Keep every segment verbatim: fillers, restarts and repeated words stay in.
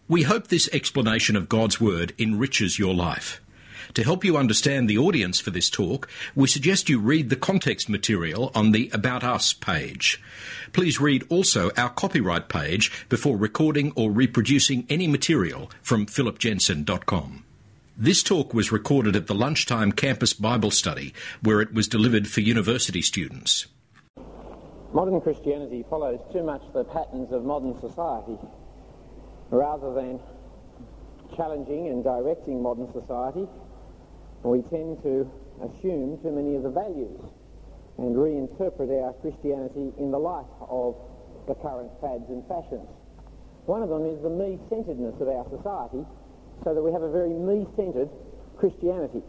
We hope this explanation of God's Word enriches your life. To help you understand the audience for this talk, we suggest you read the context material on the About Us page. Please read also our copyright page before recording or reproducing any material from philip jensen dot com. This talk was recorded at the Lunchtime Campus Bible Study, where it was delivered for university students. Modern Christianity follows too much the patterns of modern society. Rather than challenging and directing modern society, we tend to assume too many of the values and reinterpret our Christianity in the light of the current fads and fashions. One of them is the me-centeredness of our society, so that we have a very me-centered Christianity.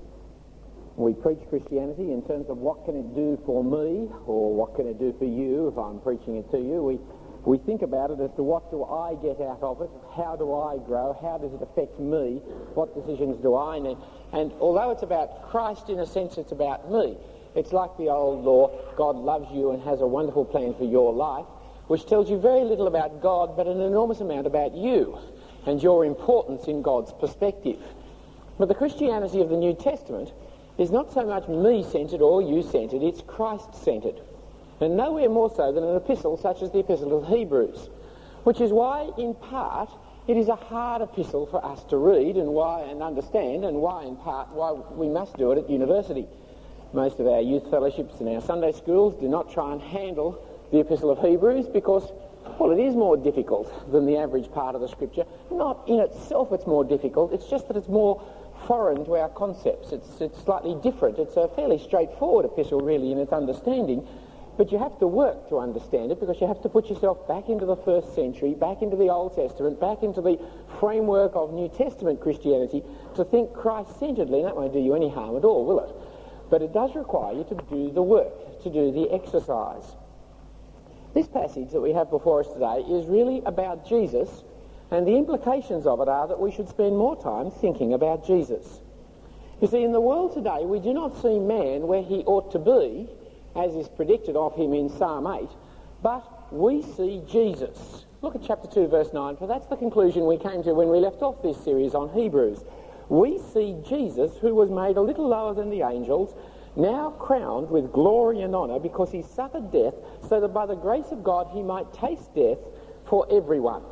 We preach Christianity in terms of what can it do for me, or what can it do for you if I'm preaching it to you. We We think about it as to what do I get out of it, how do I grow, how does it affect me, what decisions do I need. And although it's about Christ, in a sense it's about me. It's like the old law, God loves you and has a wonderful plan for your life, which tells you very little about God but an enormous amount about you and your importance in God's perspective. But the Christianity of the New Testament is not so much me-centered or you-centered, it's Christ-centered. And nowhere more so than an epistle such as the Epistle of Hebrews, which is why, in part, it is a hard epistle for us to read and why and understand, and why, in part, why we must do it at university. Most of our youth fellowships and our Sunday schools do not try and handle the Epistle of Hebrews because, well, it is more difficult than the average part of the Scripture. Not in itself it's more difficult, it's just that it's more foreign to our concepts. It's, it's slightly different. It's a fairly straightforward epistle, really, in its understanding. But you have to work to understand it because you have to put yourself back into the first century, back into the Old Testament, back into the framework of New Testament Christianity to think Christ-centeredly, and that won't do you any harm at all, will it? But it does require you to do the work, to do the exercise. This passage that we have before us today is really about Jesus, and the implications of it are that we should spend more time thinking about Jesus. You see, in the world today, we do not see man where he ought to be, as is predicted of him in Psalm eight, but we see Jesus. Look at chapter two, verse nine, for that's the conclusion we came to when we left off this series on Hebrews. We see Jesus, who was made a little lower than the angels, now crowned with glory and honour because he suffered death, so that by the grace of God he might taste death for everyone.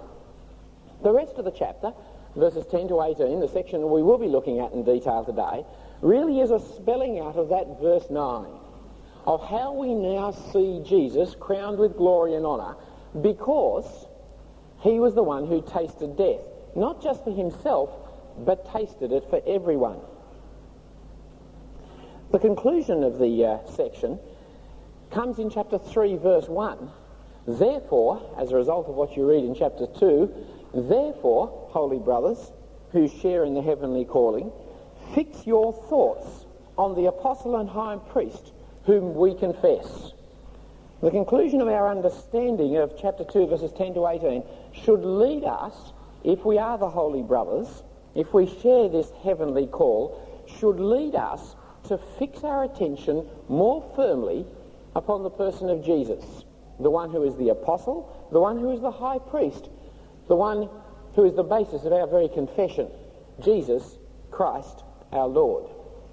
The rest of the chapter, verses ten to eighteen, the section we will be looking at in detail today, really is a spelling out of that verse nine. Of how we now see Jesus crowned with glory and honour because he was the one who tasted death, not just for himself, but tasted it for everyone. The conclusion of the uh, section comes in chapter three, verse one. Therefore, as a result of what you read in chapter two, therefore, holy brothers, who share in the heavenly calling, fix your thoughts on the apostle and high priest, whom we confess. The conclusion of our understanding of chapter two, verses ten to eighteen, should lead us, if we are the holy brothers, if we share this heavenly call, should lead us to fix our attention more firmly upon the person of Jesus, the one who is the apostle, the one who is the high priest, the one who is the basis of our very confession, Jesus Christ our Lord.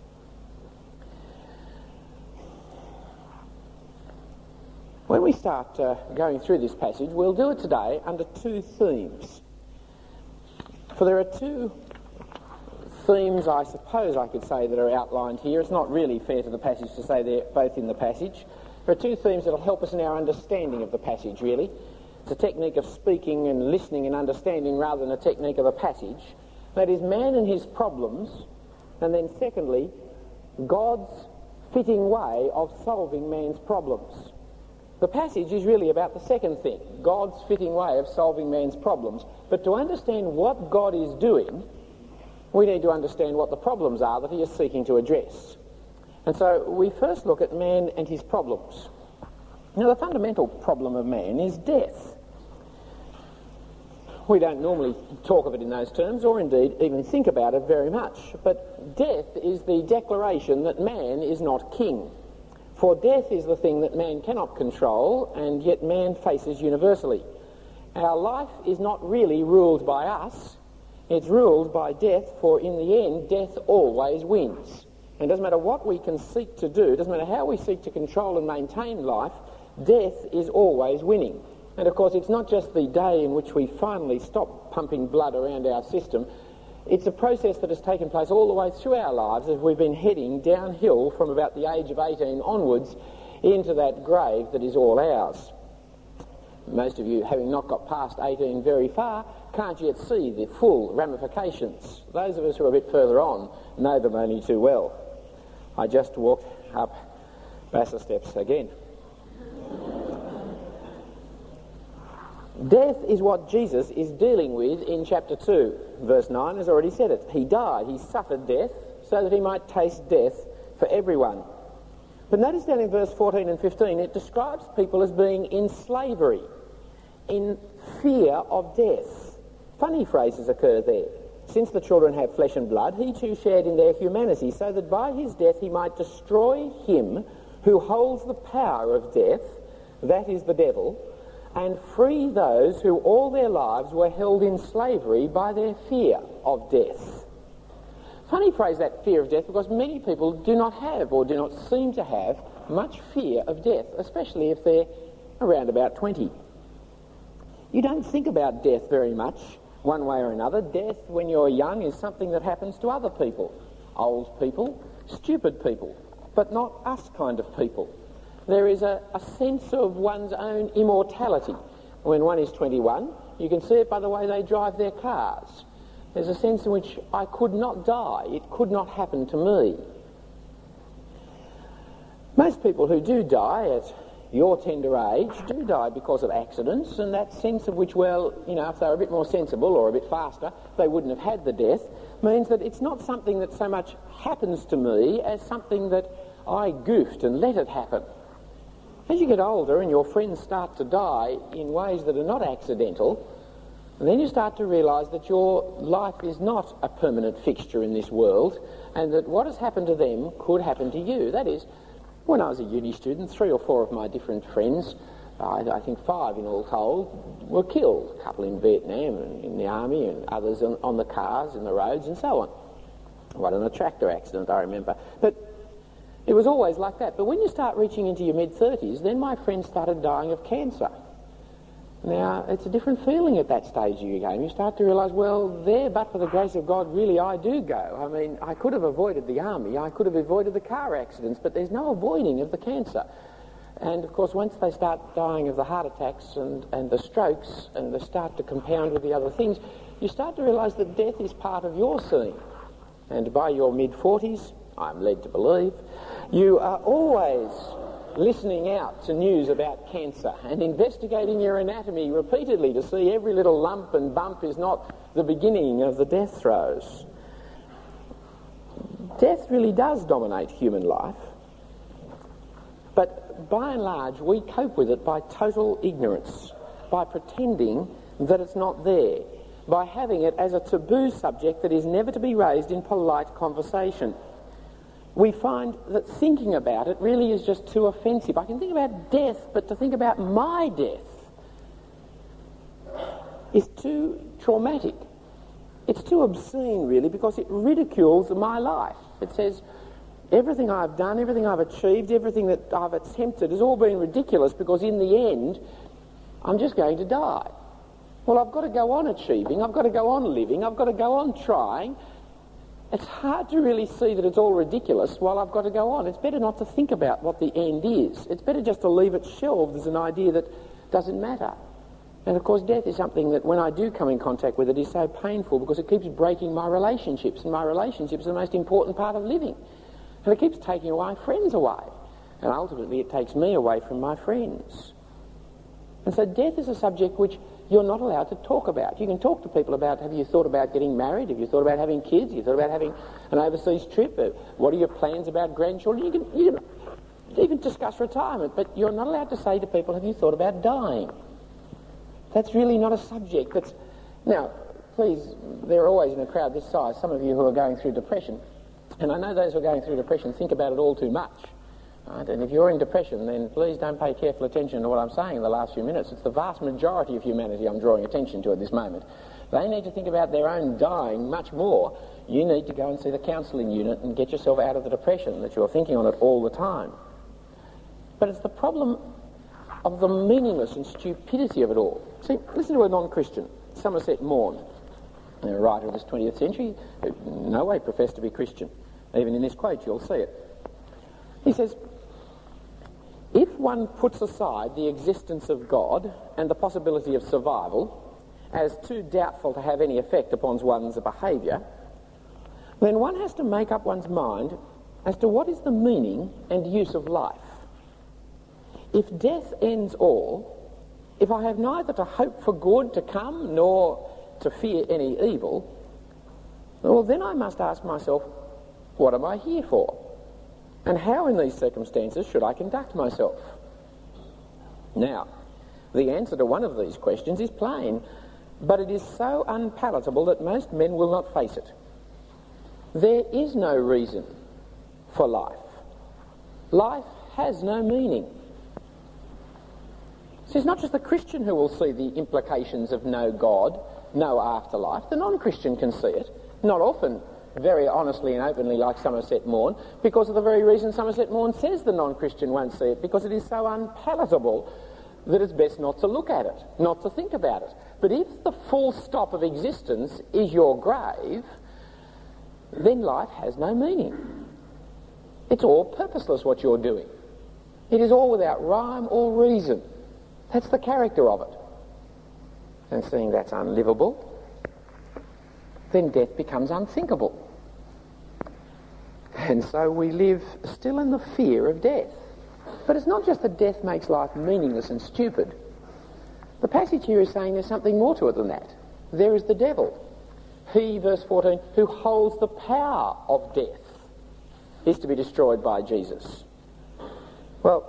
When we start uh, going through this passage, we'll do it today under two themes. For there are two themes, I suppose I could say, that are outlined here. It's not really fair to the passage to say they're both in the passage. There are two themes that will help us in our understanding of the passage, really. It's a technique of speaking and listening and understanding rather than a technique of a passage. That is, man and his problems, and then secondly, God's fitting way of solving man's problems. The passage is really about the second thing, God's fitting way of solving man's problems. But to understand what God is doing, we need to understand what the problems are that he is seeking to address. And so we first look at man and his problems. Now, the fundamental problem of man is death. We don't normally talk of it in those terms, or indeed even think about it very much. But death is the declaration that man is not king. For death is the thing that man cannot control, and yet man faces universally. Our life is not really ruled by us, It's ruled by death, for in the end, death always wins. And it doesn't matter what we can seek to do, it doesn't matter how we seek to control and maintain life, death is always winning. And of course, it's not just the day in which we finally stop pumping blood around our system. It's a process that has taken place all the way through our lives as we've been heading downhill from about the age of eighteen onwards into that grave that is all ours. Most of you, having not got past eighteen very far, can't yet see the full ramifications. Those of us who are a bit further on know them only too well. I just walked up Bassett steps again. Death is what Jesus is dealing with in chapter two. Verse nine has already said it. He died, he suffered death, so that he might taste death for everyone. But notice down in verse fourteen and fifteen, it describes people as being in slavery, in fear of death. Funny phrases occur there. Since the children have flesh and blood, he too shared in their humanity, so that by his death he might destroy him who holds the power of death, that is the devil, and free those who all their lives were held in slavery by their fear of death. Funny phrase, that fear of death, because many people do not have or do not seem to have much fear of death, especially if they're around about twenty. You don't think about death very much one way or another. Death when you're young is something that happens to other people, old people, stupid people, but not us kind of people. There is a, a sense of one's own immortality. When one is twenty-one, you can see it by the way they drive their cars. There's a sense in which I could not die. It could not happen to me. Most people who do die at your tender age do die because of accidents, and that sense of which, well, you know, if they were a bit more sensible or a bit faster, they wouldn't have had the death, means that it's not something that so much happens to me as something that I goofed and let it happen. As you get older and your friends start to die in ways that are not accidental, and then you start to realise that your life is not a permanent fixture in this world, and that what has happened to them could happen to you. That is, when I was a uni student, three or four of my different friends, I, I think five in all told, were killed. A couple in Vietnam and in the army, and others on, on the cars and the roads and so on. One in a tractor accident, I remember. But it was always like that. But when you start reaching into your mid-thirties, then my friends started dying of cancer. Now, it's a different feeling at that stage of your game. You start to realise, well, there, but for the grace of God, really I do go. I mean, I could have avoided the army, I could have avoided the car accidents, but there's no avoiding of the cancer. And, of course, once they start dying of the heart attacks and, and the strokes, and they start to compound with the other things, you start to realise that death is part of your scene. And by your mid-forties, I'm led to believe, you are always listening out to news about cancer and investigating your anatomy repeatedly to see every little lump and bump is not the beginning of the death throes. Death really does dominate human life, but by and large we cope with it by total ignorance, by pretending that it's not there, by having it as a taboo subject that is never to be raised in polite conversation. We find that thinking about it really is just too offensive. I can think about death, but to think about my death is too traumatic. It's too obscene, really, because it ridicules my life. It says, everything I've done, everything I've achieved, everything that I've attempted has all been ridiculous because in the end, I'm just going to die. Well, I've got to go on achieving, I've got to go on living, I've got to go on trying. It's hard to really see that it's all ridiculous while I've got to go on. It's better not to think about what the end is. It's better just to leave it shelved as an idea that doesn't matter. And of course death is something that when I do come in contact with it is so painful because it keeps breaking my relationships, and my relationships are the most important part of living. And it keeps taking away friends away. And ultimately it takes me away from my friends. And so death is a subject which you're not allowed to talk about. You can talk to people about, have you thought about getting married? Have you thought about having kids? Have you thought about having an overseas trip? What are your plans about grandchildren? You can, you can even discuss retirement, but you're not allowed to say to people, have you thought about dying? That's really not a subject that's... Now, please, there are always in a crowd this size some of you who are going through depression, and I know those who are going through depression think about it all too much. Right? And if you're in depression, then please don't pay careful attention to what I'm saying in the last few minutes. It's the vast majority of humanity I'm drawing attention to at this moment. They need to think about their own dying much more. You need to go and see the counselling unit and get yourself out of the depression that you're thinking on it all the time. But it's the problem of the meaningless and stupidity of it all. See, listen to a non-Christian, Somerset Maugham, a writer of this twentieth century, who in no way professed to be Christian. Even in this quote, you'll see it. He says, if one puts aside the existence of God and the possibility of survival as too doubtful to have any effect upon one's behaviour, then one has to make up one's mind as to what is the meaning and use of life. If death ends all, if I have neither to hope for good to come nor to fear any evil, well, then I must ask myself, what am I here for? And how in these circumstances should I conduct myself? Now, the answer to one of these questions is plain, but it is so unpalatable that most men will not face it. There is no reason for life. Life has no meaning. So it's not just the Christian who will see the implications of no God, no afterlife. The non-Christian can see it, not often very honestly and openly like Somerset Maugham, because of the very reason Somerset Maugham says the non-Christian won't see it, because it is so unpalatable that it's best not to look at it, not to think about it. But if the full stop of existence is your grave, then life has no meaning. It's all purposeless what you're doing. It is all without rhyme or reason. That's the character of it. And seeing that's unlivable, then death becomes unthinkable. And so we live still in the fear of death. But it's not just that death makes life meaningless and stupid. The passage here is saying there's something more to it than that. There is the devil. He, verse fourteen, who holds the power of death, is to be destroyed by Jesus. Well,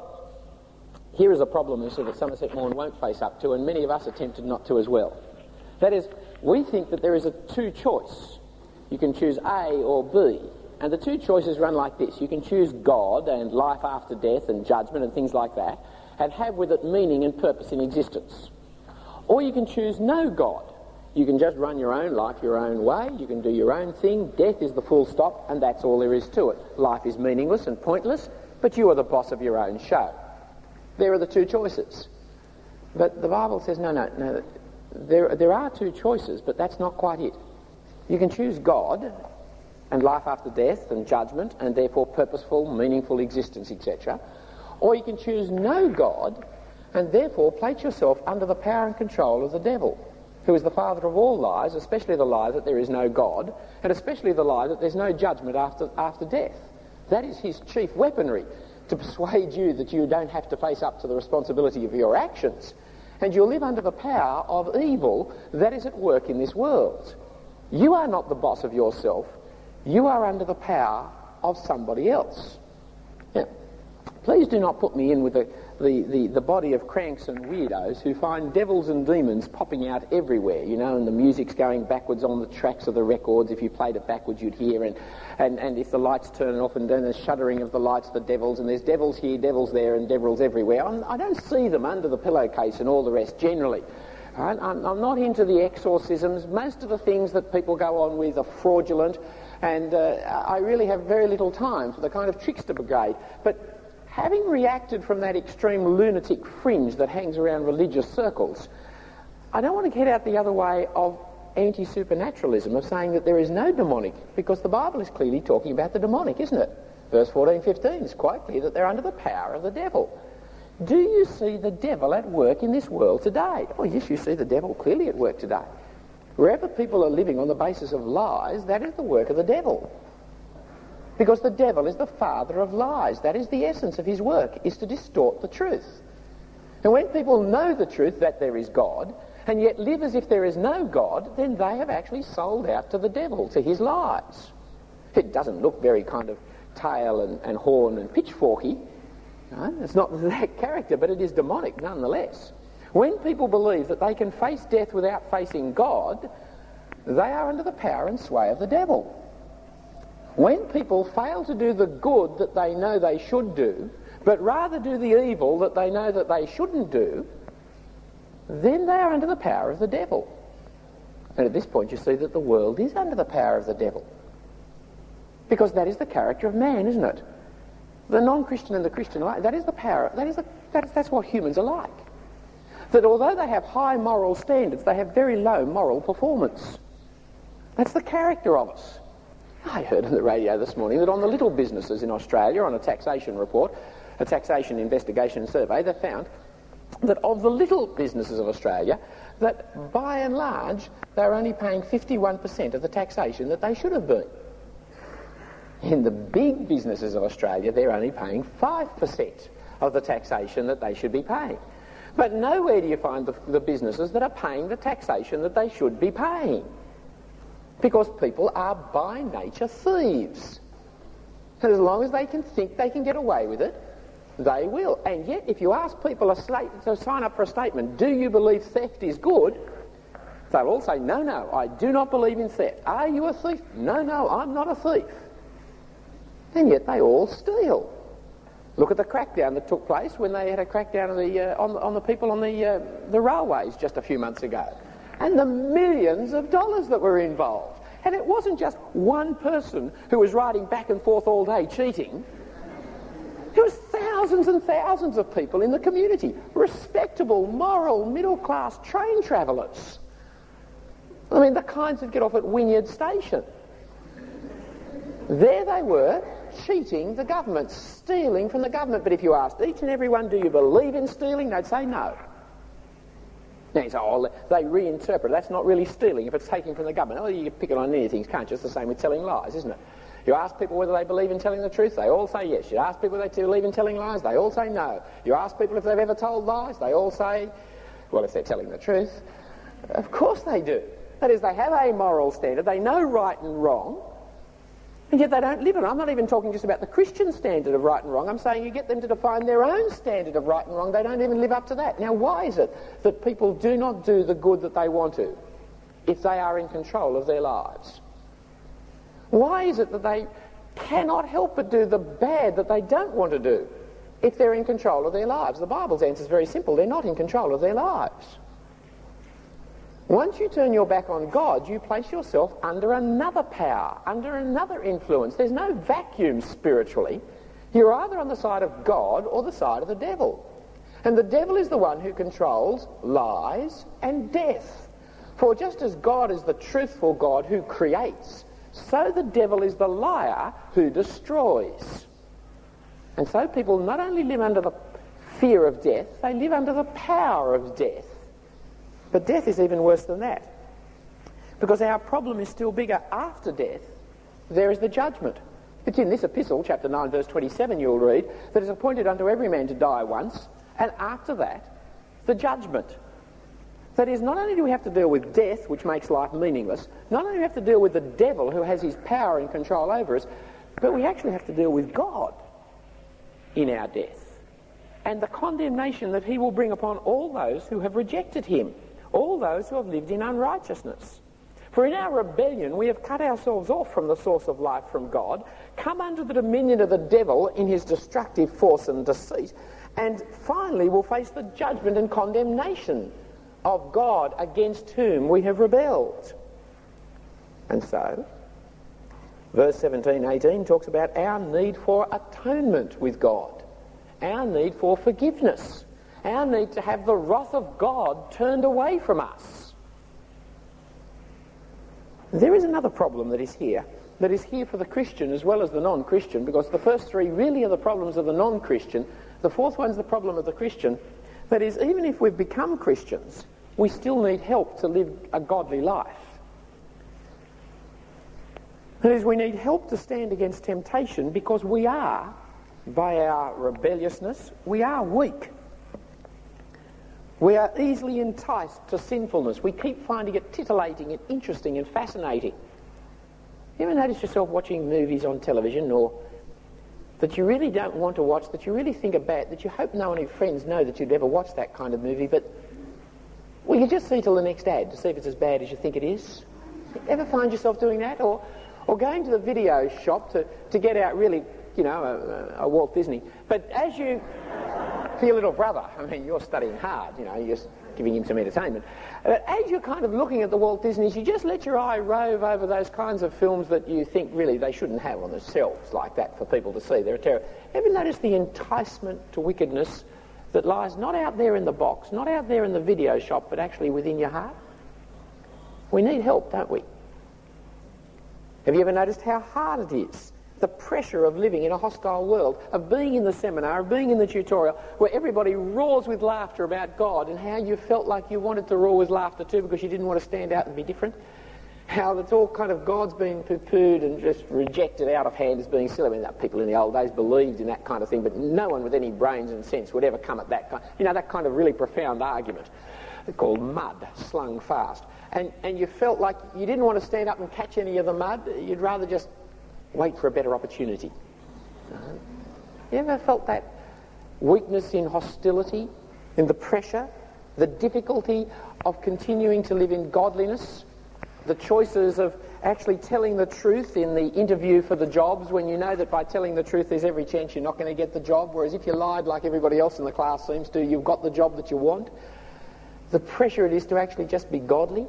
here is a problem, you see, that Somerset Maugham won't face up to, and many of us are tempted not to as well. That is, we think that there is a two choice. You can choose A or B. And the two choices run like this. You can choose God and life after death and judgment and things like that, and have with it meaning and purpose in existence. Or you can choose no God. You can just run your own life your own way. You can do your own thing. Death is the full stop, and that's all there is to it. Life is meaningless and pointless, but you are the boss of your own show. There are the two choices. But the Bible says, no, no, no. There, there are two choices, but that's not quite it. You can choose God and life after death and judgment and therefore purposeful, meaningful existence, et cetera. Or you can choose no God and therefore place yourself under the power and control of the devil, who is the father of all lies, especially the lie that there is no God, and especially the lie that there's no judgment after, after death. That is his chief weaponry, to persuade you that you don't have to face up to the responsibility of your actions, and you'll live under the power of evil that is at work in this world. You are not the boss of yourself. You are under the power of somebody else. Now, please do not put me in with the, the, the, the body of cranks and weirdos who find devils and demons popping out everywhere, you know, and the music's going backwards on the tracks of the records. If you played it backwards, you'd hear, and, and, and if the lights turn off and then the shuddering of the lights, the devils, and there's devils here, devils there, and devils everywhere. I'm, I don't see them under the pillowcase and all the rest, generally. Right? I'm, I'm not into the exorcisms. Most of the things that people go on with are fraudulent, and uh, I really have very little time for the kind of trickster brigade. But having reacted from that extreme lunatic fringe that hangs around religious circles, I don't want to get out the other way of anti-supernaturalism, of saying that there is no demonic, because the Bible is clearly talking about the demonic, isn't it? Verse fourteen, fifteen is quite clear that they're under the power of the devil. Do you see the devil at work in this world today? Oh yes, you see the devil clearly at work today. Wherever people are living on the basis of lies, that is the work of the devil. Because the devil is the father of lies. That is the essence of his work, is to distort the truth. And when people know the truth, that there is God, and yet live as if there is no God, then they have actually sold out to the devil, to his lies. It doesn't look very kind of tail and, and horn and pitchforky. No, it's not that character, but it is demonic nonetheless. When people believe that they can face death without facing God, they are under the power and sway of the devil. When people fail to do the good that they know they should do, but rather do the evil that they know that they shouldn't do, then they are under the power of the devil. And at this point you see that the world is under the power of the devil. Because that is the character of man, isn't it? The non-Christian and the Christian alike, that is the power, that is the, that is, that's what humans are like. That although they have high moral standards, they have very low moral performance. That's the character of us. I heard on the radio this morning that on the little businesses in Australia, on a taxation report, a taxation investigation survey, they found that of the little businesses of Australia, that by and large, they're only paying fifty-one percent of the taxation that they should have been. In the big businesses of Australia, they're only paying five percent of the taxation that they should be paying. But nowhere do you find the, the businesses that are paying the taxation that they should be paying. Because people are by nature thieves. And as long as they can think they can get away with it, they will. And yet, if you ask people a state, to sign up for a statement, do you believe theft is good? They'll all say, no, no, I do not believe in theft. Are you a thief? No, no, I'm not a thief. And yet they all steal. Look at the crackdown that took place when they had a crackdown on the, uh, on, the on the people on the, uh, the railways just a few months ago. And the millions of dollars that were involved. And it wasn't just one person who was riding back and forth all day cheating. It was thousands and thousands of people in the community. Respectable, moral, middle-class train travellers. I mean, the kinds that get off at Wynyard Station. There they were, cheating the government, stealing from the government. But if you asked each and every one, do you believe in stealing? They'd say no. Now you say, oh, they reinterpret. That's not really stealing if it's taking from the government. Oh, you can pick it on anything, can't you? It's the same with telling lies, isn't it? You ask people whether they believe in telling the truth, they all say yes. You ask people if they believe in telling lies, they all say no. You ask people if they've ever told lies, they all say, well, if they're telling the truth, of course they do. That is, they have a moral standard, they know right and wrong, and yet they don't live it. I'm not even talking just about the Christian standard of right and wrong. I'm saying you get them to define their own standard of right and wrong. They don't even live up to that. Now, why is it that people do not do the good that they want to if they are in control of their lives? Why is it that they cannot help but do the bad that they don't want to do if they're in control of their lives? The Bible's answer is very simple. They're not in control of their lives. Once you turn your back on God, you place yourself under another power, under another influence. There's no vacuum spiritually. You're either on the side of God or the side of the devil. And the devil is the one who controls lies and death. For just as God is the truthful God who creates, so the devil is the liar who destroys. And so people not only live under the fear of death, they live under the power of death. But death is even worse than that. Because our problem is still bigger. After death, there is the judgment. It's in this epistle, chapter nine, verse twenty-seven, you'll read, that it is appointed unto every man to die once, and after that, the judgment. That is, not only do we have to deal with death, which makes life meaningless, not only do we have to deal with the devil who has his power and control over us, but we actually have to deal with God in our death. And the condemnation that he will bring upon all those who have rejected him. All those who have lived in unrighteousness. For in our rebellion we have cut ourselves off from the source of life, from God, come under the dominion of the devil in his destructive force and deceit, and finally will face the judgment and condemnation of God against whom we have rebelled. And so, verse seventeen, eighteen talks about our need for atonement with God, our need for forgiveness, our need to have the wrath of God turned away from us. There is another problem that is here, that is here for the Christian as well as the non-Christian, because the first three really are the problems of the non-Christian. The fourth one's the problem of the Christian. That is, even if we've become Christians, we still need help to live a godly life. That is, we need help to stand against temptation because we are, by our rebelliousness, we are weak. We are easily enticed to sinfulness. We keep finding it titillating and interesting and fascinating. You ever notice yourself watching movies on television or that you really don't want to watch, that you really think are bad, that you hope no one of your friends know that you'd ever watch that kind of movie, but well, you just see till the next ad to see if it's as bad as you think it is? You ever find yourself doing that? Or or going to the video shop to, to get out really, you know, a, a Walt Disney. But as you... For your little brother, I mean, you're studying hard, you know, you're just giving him some entertainment. But as you're kind of looking at the Walt Disneys, you just let your eye rove over those kinds of films that you think really they shouldn't have on the shelves like that for people to see. They're a terror. Ever notice the enticement to wickedness that lies not out there in the box, not out there in the video shop, but actually within your heart? We need help, don't we? Have you ever noticed how hard it is? The pressure of living in a hostile world, of being in the seminar, of being in the tutorial, where everybody roars with laughter about God, and how you felt like you wanted to roar with laughter too because you didn't want to stand out and be different. How it's all kind of God's being poo-pooed and just rejected out of hand as being silly. I mean, that people in the old days believed in that kind of thing, but no one with any brains and sense would ever come at that kind, you know, that kind of really profound argument. They're called mud, slung fast. And, and you felt like you didn't want to stand up and catch any of the mud. You'd rather just wait for a better opportunity. Uh-huh. You ever felt that weakness in hostility, in the pressure, the difficulty of continuing to live in godliness, the choices of actually telling the truth in the interview for the jobs when you know that by telling the truth there's every chance you're not going to get the job, whereas if you lied like everybody else in the class seems to, you've got the job that you want? The pressure it is to actually just be godly.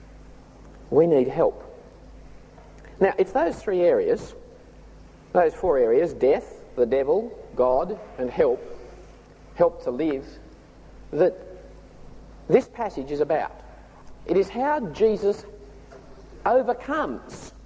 We need help. Now, it's those three areas, those four areas, death, the devil, God, and help, help to live, that this passage is about. It is how Jesus overcomes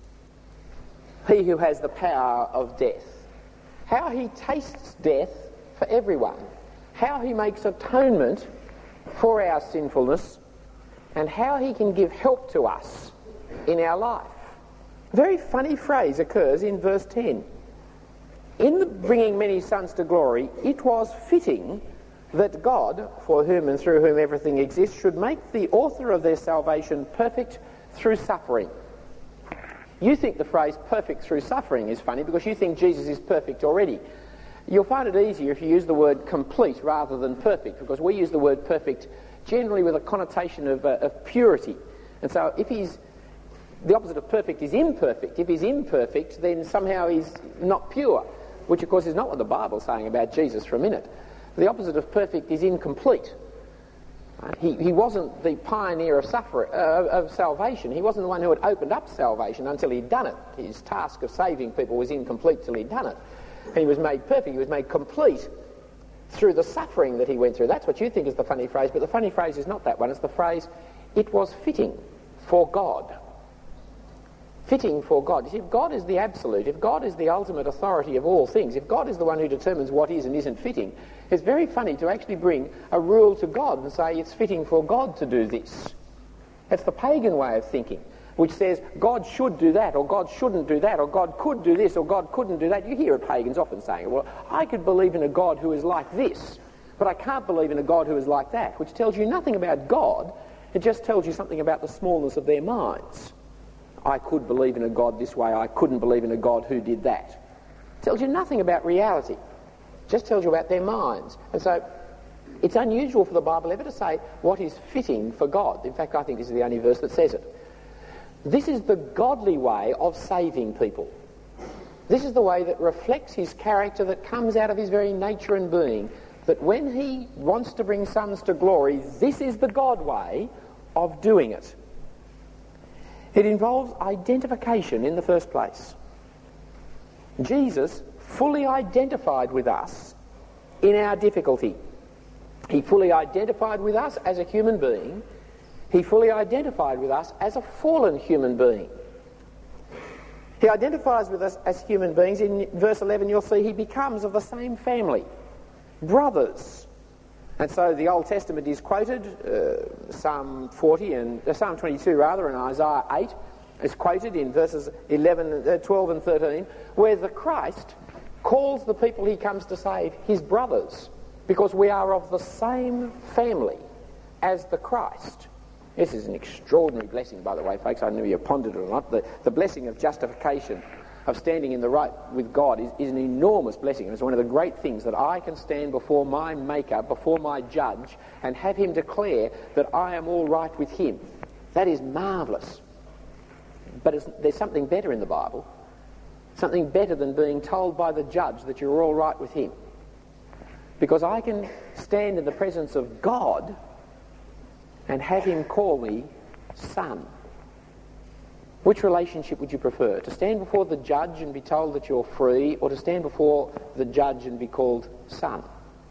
he who has the power of death, how he tastes death for everyone, how he makes atonement for our sinfulness, and how he can give help to us in our life. A very funny phrase occurs in verse ten. In the bringing many sons to glory, it was fitting that God, for whom and through whom everything exists, should make the author of their salvation perfect through suffering. You think the phrase perfect through suffering is funny because you think Jesus is perfect already. You'll find it easier if you use the word complete rather than perfect, because we use the word perfect generally with a connotation of, uh, of purity. And so if he's, the opposite of perfect is imperfect. If he's imperfect, then somehow he's not pure, which of course is not what the Bible's saying about Jesus for a minute. The opposite of perfect is incomplete. Uh, he, he wasn't the pioneer of, suffer, uh, of salvation. He wasn't the one who had opened up salvation until he'd done it. His task of saving people was incomplete till he'd done it. And he was made perfect, he was made complete through the suffering that he went through. That's what you think is the funny phrase, but the funny phrase is not that one. It's the phrase, it was fitting for God. Fitting for God. You see, if God is the absolute, if God is the ultimate authority of all things, if God is the one who determines what is and isn't fitting, it's very funny to actually bring a rule to God and say it's fitting for God to do this. That's the pagan way of thinking, which says God should do that, or God shouldn't do that, or God could do this, or God couldn't do that. You hear pagans often saying, well, I could believe in a God who is like this, but I can't believe in a God who is like that, which tells you nothing about God. It just tells you something about the smallness of their minds. I could believe in a God this way, I couldn't believe in a God who did that. It tells you nothing about reality. It just tells you about their minds. And so it's unusual for the Bible ever to say what is fitting for God. In fact, I think this is the only verse that says it. This is the godly way of saving people. This is the way that reflects his character, that comes out of his very nature and being, that when he wants to bring sons to glory, this is the God way of doing it. It involves identification in the first place. Jesus fully identified with us in our difficulty. He fully identified with us as a human being. He fully identified with us as a fallen human being. He identifies with us as human beings. In verse eleven you'll see he becomes of the same family, brothers. And so the Old Testament is quoted, uh, Psalm forty and uh, Psalm twenty-two rather, and Isaiah eight is quoted in verses eleven, uh, twelve and thirteen, where the Christ calls the people he comes to save his brothers, because we are of the same family as the Christ. This is an extraordinary blessing, by the way, folks. I don't know if you pondered it or not. The, the blessing of justification, of standing in the right with God, is, is an enormous blessing. It's one of the great things that I can stand before my Maker, before my Judge, and have him declare that I am all right with him. That is marvellous. But it's, there's something better in the Bible. Something better than being told by the Judge that you're all right with him. Because I can stand in the presence of God and have him call me son. Which relationship would you prefer? To stand before the judge and be told that you're free, or to stand before the judge and be called son?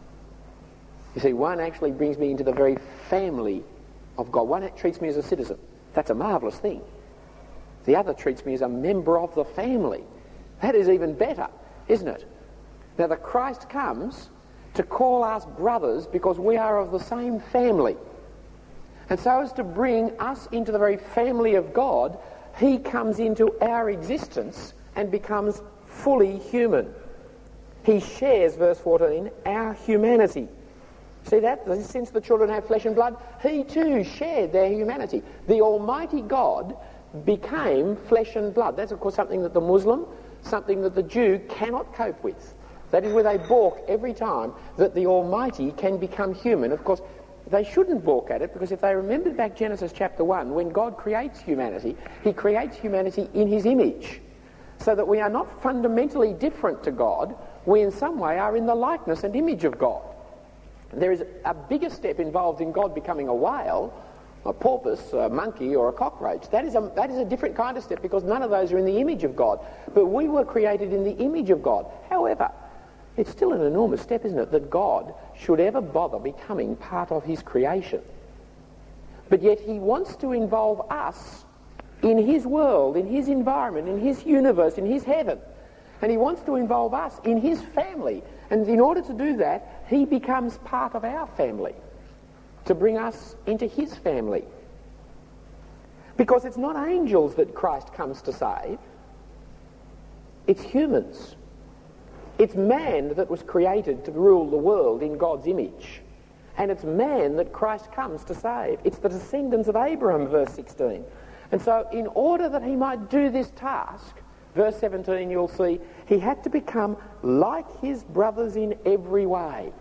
You see, one actually brings me into the very family of God. One treats me as a citizen. That's a marvellous thing. The other treats me as a member of the family. That is even better, isn't it? Now, the Christ comes to call us brothers because we are of the same family. And so as to bring us into the very family of God, he comes into our existence and becomes fully human. He shares, verse fourteen, our humanity. See that? Since the children have flesh and blood, he too shared their humanity. The Almighty God became flesh and blood. That's, of course, something that the Muslim, something that the Jew cannot cope with. That is where they balk every time that the Almighty can become human. Of course, they shouldn't balk at it, because if they remembered back Genesis chapter one, when God creates humanity, he creates humanity in his image, so that we are not fundamentally different to God. We in some way are in the likeness and image of God. There is a bigger step involved in God becoming a whale, a porpoise, a monkey, or a cockroach. That is a, that is a different kind of step, because none of those are in the image of God. But we were created in the image of God. However, it's still an enormous step, isn't it, that God should ever bother becoming part of his creation. But yet he wants to involve us in his world, in his environment, in his universe, in his heaven. And he wants to involve us in his family. And in order to do that, he becomes part of our family, to bring us into his family. Because it's not angels that Christ comes to save, it's humans. It's man that was created to rule the world in God's image. And it's man that Christ comes to save. It's the descendants of Abraham, verse sixteen. And so in order that he might do this task, verse seventeen, you'll see, he had to become like his brothers in every way.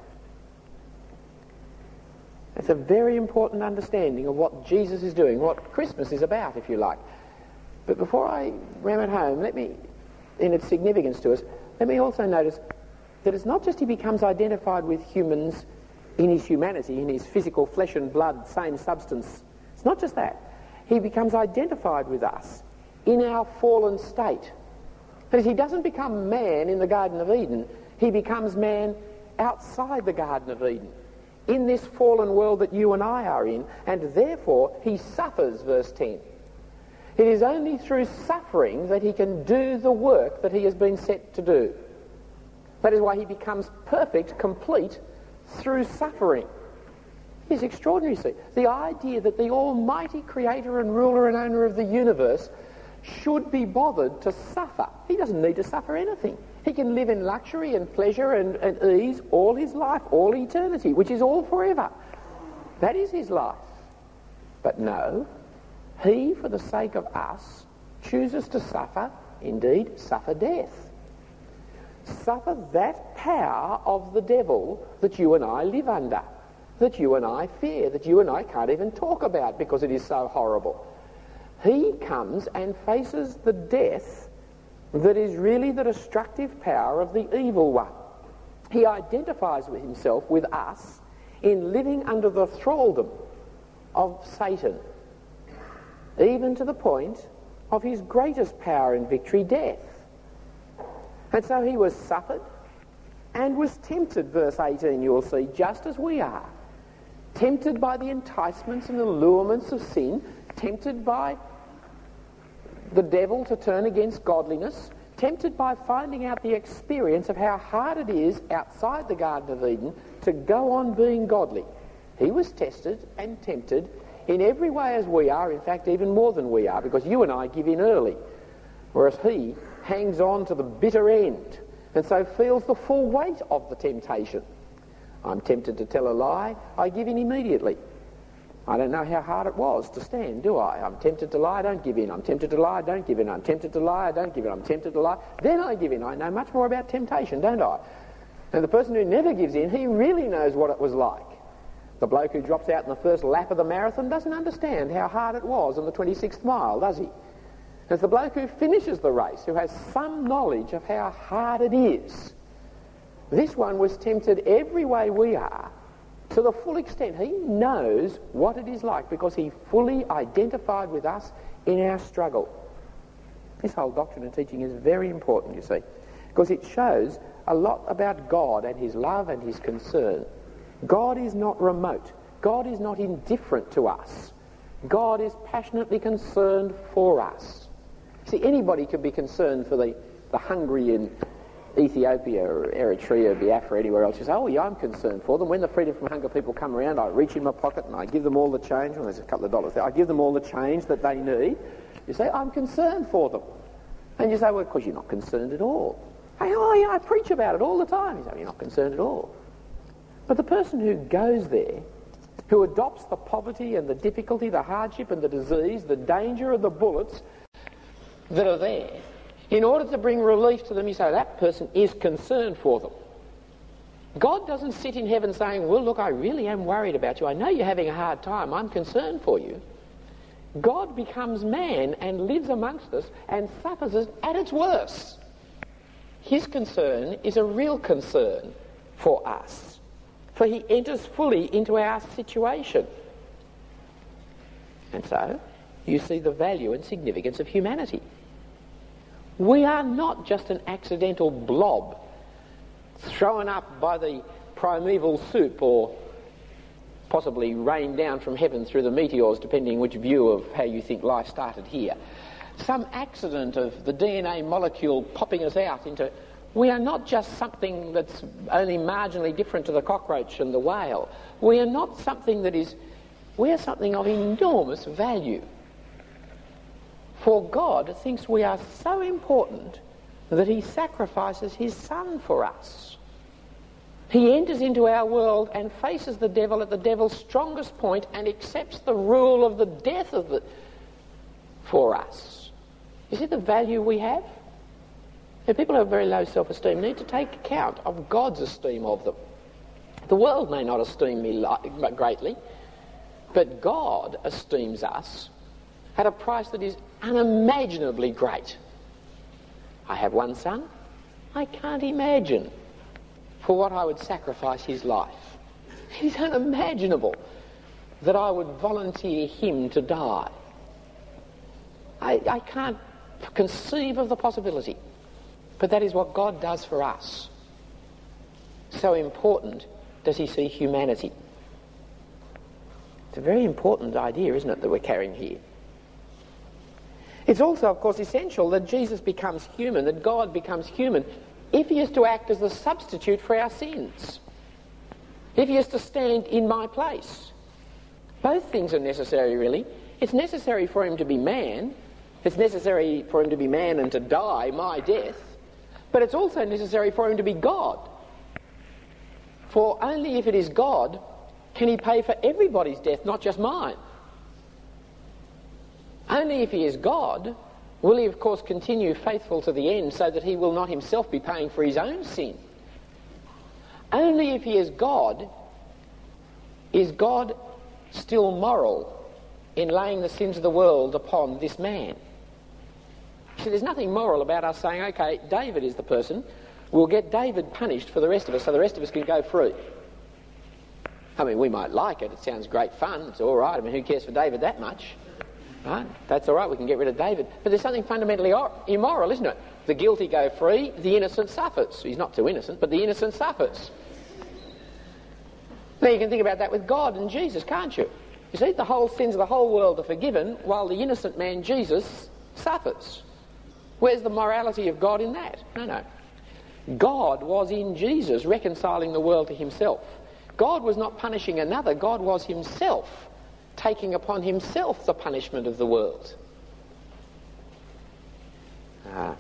That's a very important understanding of what Jesus is doing, what Christmas is about, if you like. But before I ram it home, let me, in its significance to us, let me also notice that it's not just he becomes identified with humans in his humanity, in his physical flesh and blood, same substance. It's not just that. He becomes identified with us in our fallen state. That is, he doesn't become man in the Garden of Eden. He becomes man outside the Garden of Eden, in this fallen world that you and I are in, and therefore he suffers, verse ten. It is only through suffering that he can do the work that he has been set to do. That is why he becomes perfect, complete, through suffering. It's extraordinary, see. The idea that the almighty creator and ruler and owner of the universe should be bothered to suffer. He doesn't need to suffer anything. He can live in luxury and pleasure and, and ease all his life, all eternity, which is all forever. That is his life. But no, he, for the sake of us, chooses to suffer, indeed, suffer death. Suffer that power of the devil that you and I live under, that you and I fear, that you and I can't even talk about because it is so horrible. He comes and faces the death that is really the destructive power of the evil one. He identifies with himself with us in living under the thraldom of Satan, even to the point of his greatest power and victory, death. And so he was suffered and was tempted, verse eighteen, you'll see, just as we are. Tempted by the enticements and allurements of sin, tempted by the devil to turn against godliness, tempted by finding out the experience of how hard it is outside the Garden of Eden to go on being godly. He was tested and tempted in every way as we are, in fact even more than we are, because you and I give in early, whereas he hangs on to the bitter end and so feels the full weight of the temptation. I'm tempted to tell a lie, I give in immediately. I don't know how hard it was to stand, do I? I'm tempted to lie, I don't give in. I'm tempted to lie, I don't give in. I'm tempted to lie, I don't give in. I'm tempted to lie, then I give in. I know much more about temptation, don't I? And the person who never gives in, he really knows what it was like. The bloke who drops out in the first lap of the marathon doesn't understand how hard it was on the twenty-sixth mile, does he? It's the bloke who finishes the race who has some knowledge of how hard it is. This one was tempted every way we are, to the full extent. He knows what it is like because he fully identified with us in our struggle. This whole doctrine and teaching is very important, you see, because it shows a lot about God and his love and his concern. God is not remote. God is not indifferent to us. God is passionately concerned for us. See, anybody could be concerned for the, the hungry in Ethiopia or Eritrea, Biafra, anywhere else. You say, oh yeah, I'm concerned for them. When the Freedom from Hunger people come around, I reach in my pocket and I give them all the change. Well, there's a couple of dollars there. I give them all the change that they need. You say, I'm concerned for them. And you say, well, because you're not concerned at all. Hey, oh yeah, I preach about it all the time. You say, you're not concerned at all. But the person who goes there, who adopts the poverty and the difficulty, the hardship and the disease, the danger of the bullets that are there, in order to bring relief to them, you say, that person is concerned for them. God doesn't sit in heaven saying, well, look, I really am worried about you. I know you're having a hard time. I'm concerned for you. God becomes man and lives amongst us and suffers us at its worst. His concern is a real concern for us, for he enters fully into our situation. And so, you see the value and significance of humanity. We are not just an accidental blob thrown up by the primeval soup or possibly rained down from heaven through the meteors, depending which view of how you think life started here. Some accident of the D N A molecule popping us out into... We are not just something that's only marginally different to the cockroach and the whale. We are not something that is... We are something of enormous value. For God thinks we are so important that he sacrifices his son for us. He enters into our world and faces the devil at the devil's strongest point and accepts the rule of the death of the for us. You see the value we have? Now, people who have very low self-esteem need to take account of God's esteem of them. The world may not esteem me li- greatly, but God esteems us at a price that is unimaginably great. I have one son. I can't imagine for what I would sacrifice his life. It is unimaginable that I would volunteer him to die. I, I can't conceive of the possibility. But that is what God does for us. So important does he see humanity. It's a very important idea, isn't it, that we're carrying here. It's also, of course, essential that Jesus becomes human, that God becomes human, if he is to act as the substitute for our sins. If he is to stand in my place. Both things are necessary, really. It's necessary for him to be man. It's necessary for him to be man and to die my death. But it's also necessary for him to be God. For only if it is God can he pay for everybody's death, not just mine. Only if he is God will he, of course, continue faithful to the end so that he will not himself be paying for his own sin. Only if he is God is God still moral in laying the sins of the world upon this man. See, there's nothing moral about us saying, okay, David is the person, we'll get David punished for the rest of us so the rest of us can go free. I mean, we might like it, it sounds great fun, it's all right, I mean, who cares for David that much? Right? That's all right, we can get rid of David. But there's something fundamentally or- immoral, isn't it? The guilty go free, the innocent suffers. He's not too innocent, but the innocent suffers. Now you can think about that with God and Jesus, can't you? You see, the whole sins of the whole world are forgiven while the innocent man, Jesus, suffers. Where's the morality of God in that? No, no. God was in Jesus reconciling the world to himself. God was not punishing another, God was himself taking upon himself the punishment of the world. Ah.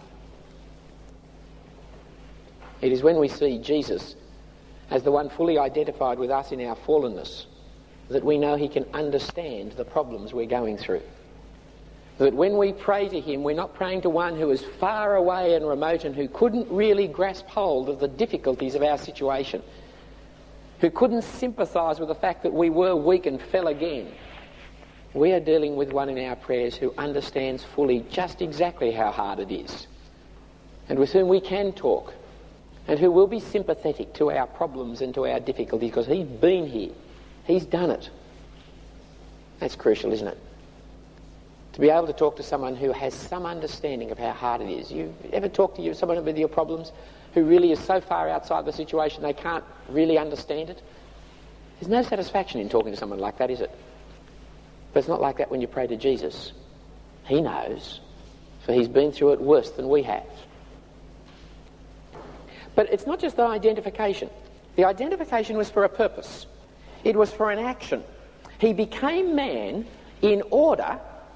It is when we see Jesus as the one fully identified with us in our fallenness that we know he can understand the problems we're going through. That when we pray to him, we're not praying to one who is far away and remote and who couldn't really grasp hold of the difficulties of our situation, who couldn't sympathise with the fact that we were weak and fell again. We are dealing with one in our prayers who understands fully just exactly how hard it is, and with whom we can talk, and who will be sympathetic to our problems and to our difficulties because he's been here. He's done it. That's crucial, isn't it? To be able to talk to someone who has some understanding of how hard it is. You ever talk to you, someone with your problems who really is so far outside the situation they can't really understand it? There's no satisfaction in talking to someone like that, is it? But it's not like that when you pray to Jesus. He knows, for he's been through it worse than we have. But it's not just the identification. The identification was for a purpose. It was for an action. He became man in order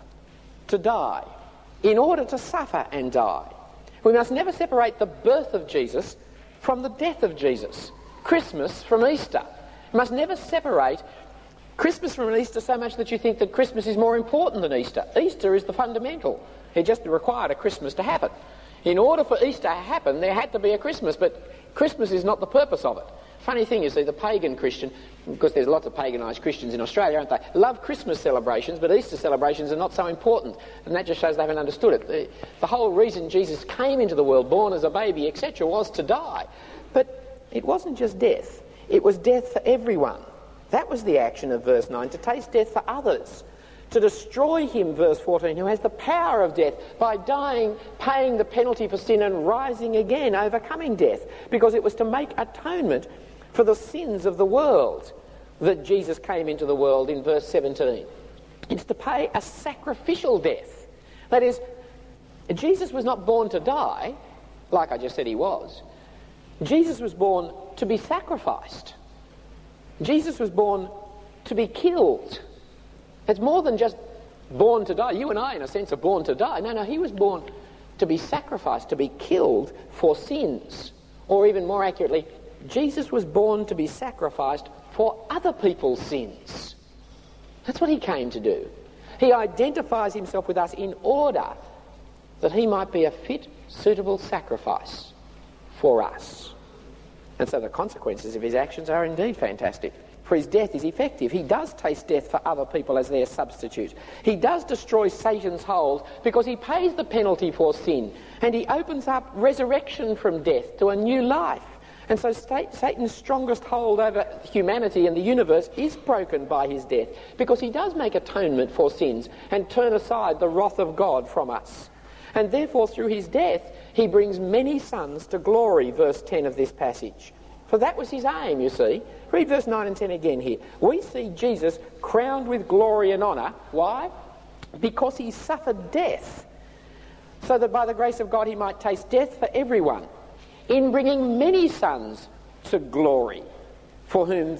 to die, in order to suffer and die. We must never separate the birth of Jesus from the death of Jesus. Christmas from Easter. We must never separate Christmas from Easter so much that you think that Christmas is more important than Easter. Easter is the fundamental. It just required a Christmas to happen. In order for Easter to happen, there had to be a Christmas, but Christmas is not the purpose of it. Funny thing, you see, the pagan Christian, because there's lots of paganised Christians in Australia, aren't they? Love Christmas celebrations, but Easter celebrations are not so important. And that just shows they haven't understood it. The, the whole reason Jesus came into the world, born as a baby, et cetera, was to die. But it wasn't just death. It was death for everyone. That was the action of verse nine, to taste death for others. To destroy him, verse fourteen, who has the power of death by dying, paying the penalty for sin and rising again, overcoming death. Because it was to make atonement for the sins of the world that Jesus came into the world in verse seventeen. It's to pay a sacrificial death. That is, Jesus was not born to die, like I just said he was. Jesus was born to be sacrificed. Jesus was born to be killed. It's more than just born to die. You and I, in a sense, are born to die. No, no, he was born to be sacrificed, to be killed for sins. Or even more accurately, Jesus was born to be sacrificed for other people's sins. That's what he came to do. He identifies himself with us in order that he might be a fit, suitable sacrifice for us. And so the consequences of his actions are indeed fantastic. For his death is effective. He does taste death for other people as their substitute. He does destroy Satan's hold because he pays the penalty for sin. And he opens up resurrection from death to a new life. And so Satan's strongest hold over humanity and the universe is broken by his death, because he does make atonement for sins and turn aside the wrath of God from us. And therefore, through his death, he brings many sons to glory, verse ten of this passage. For that was his aim, you see. Read verse nine and ten again here. We see Jesus crowned with glory and honour. Why? Because he suffered death, so that by the grace of God he might taste death for everyone, in bringing many sons to glory, for whom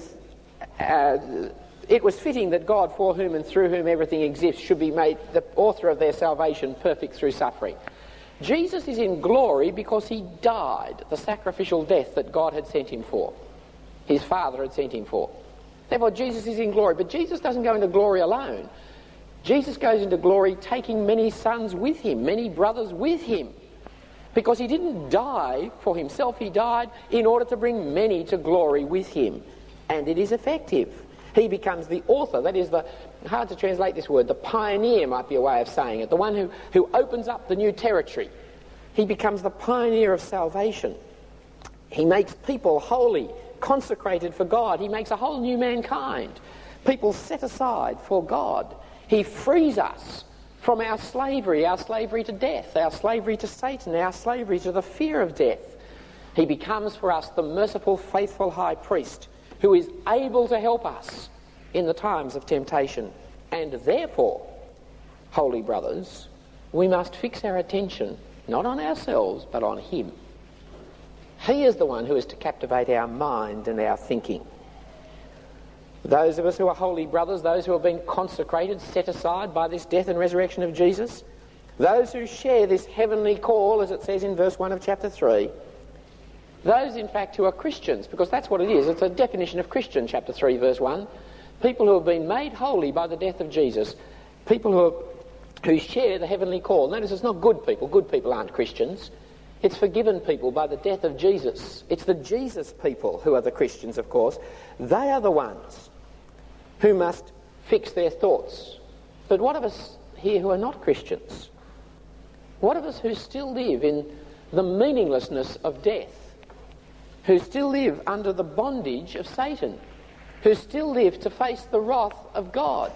uh, it was fitting that God, for whom and through whom everything exists, should be made the author of their salvation perfect through suffering. Jesus is in glory because he died the sacrificial death that God had sent him for. His Father had sent him for. Therefore, Jesus is in glory. But Jesus doesn't go into glory alone. Jesus goes into glory taking many sons with him, many brothers with him. Because he didn't die for himself, he died in order to bring many to glory with him. And it is effective. He becomes the author, that is the, hard to translate this word, the pioneer might be a way of saying it, the one who, who opens up the new territory. He becomes the pioneer of salvation. He makes people holy, consecrated for God. He makes a whole new mankind, people set aside for God. He frees us from our slavery, our slavery to death, our slavery to Satan, our slavery to the fear of death. He becomes for us the merciful, faithful high priest who is able to help us in the times of temptation. And therefore, holy brothers, we must fix our attention not on ourselves but on him. He is the one who is to captivate our mind and our thinking. Those of us who are holy brothers, those who have been consecrated, set aside by this death and resurrection of Jesus, those who share this heavenly call, as it says in verse one of chapter three, those in fact who are Christians, because that's what it is, it's a definition of Christian, chapter three verse one, people who have been made holy by the death of Jesus, people who, are, who share the heavenly call. Notice it's not good people, good people aren't Christians. It's forgiven people by the death of Jesus. It's the Jesus people who are the Christians, of course. They are the ones who must fix their thoughts. But what of us here who are not Christians? What of us who still live in the meaninglessness of death? who still live under the bondage of Satan, who still live to face the wrath of God.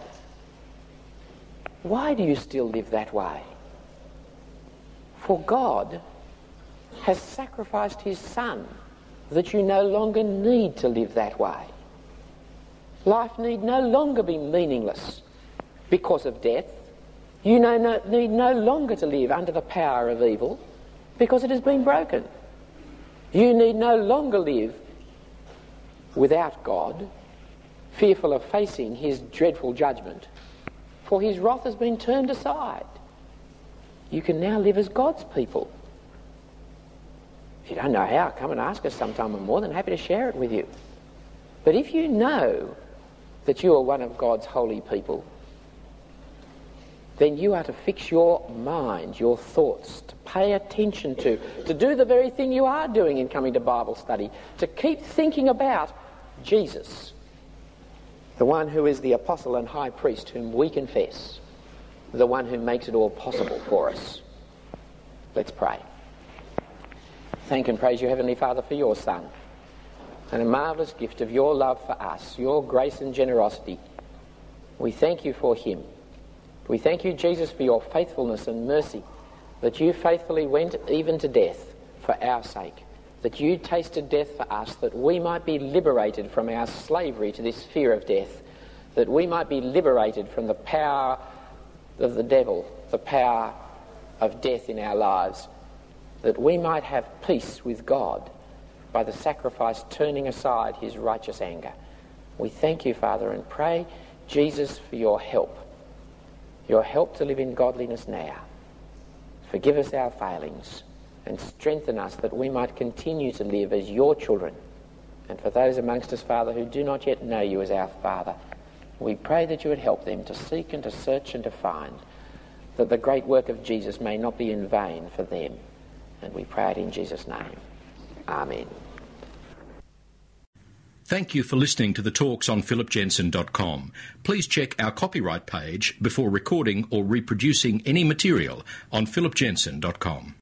Why do you still live that way? For God has sacrificed his Son that you no longer need to live that way. Life need no longer be meaningless because of death. You no, no, need no longer to live under the power of evil because it has been broken. You need no longer live without God, fearful of facing his dreadful judgment, for his wrath has been turned aside. You can now live as God's people. If you don't know how, come and ask us sometime. I'm more than happy to share it with you. But if you know that you are one of God's holy people, then you are to fix your mind, your thoughts, to pay attention to, to do the very thing you are doing in coming to Bible study, to keep thinking about Jesus, the one who is the apostle and high priest whom we confess, the one who makes it all possible for us. Let's pray. Thank and praise you, Heavenly Father, for your Son, and a marvellous gift of your love for us, your grace and generosity. We thank you for him. We thank you, Jesus, for your faithfulness and mercy, that you faithfully went even to death for our sake, that you tasted death for us, that we might be liberated from our slavery to this fear of death, that we might be liberated from the power of the devil, the power of death in our lives, that we might have peace with God by the sacrifice turning aside his righteous anger. We thank you, Father, and pray, Jesus, for your help. Your help to live in godliness now. Forgive us our failings and strengthen us that we might continue to live as your children. And for those amongst us, Father, who do not yet know you as our Father, we pray that you would help them to seek and to search and to find, that the great work of Jesus may not be in vain for them. And we pray it in Jesus' name. Amen. Thank you for listening to the talks on philip jensen dot com. Please check our copyright page before recording or reproducing any material on philip jensen dot com.